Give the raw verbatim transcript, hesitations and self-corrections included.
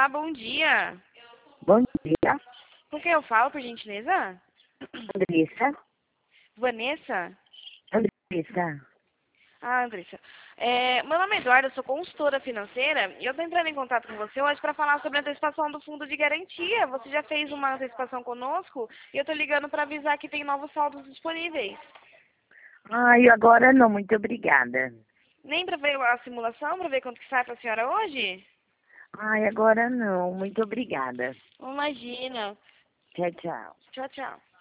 Olá, bom dia. Bom dia, Com quem eu falo, por gentileza? Andressa. Vanessa? Andressa. Ah, Andressa. É, meu nome é Eduardo, eu sou consultora financeira e eu estou entrando em contato com você hoje para falar sobre a antecipação do fundo de garantia. Você já fez uma antecipação conosco e eu estou ligando para avisar que tem novos saldos disponíveis. Ai, agora não, muito obrigada. Nem para ver a simulação, para ver quanto que sai para a senhora hoje? Ai, agora não, muito obrigada. Imagina. Tchau, tchau. Tchau, tchau.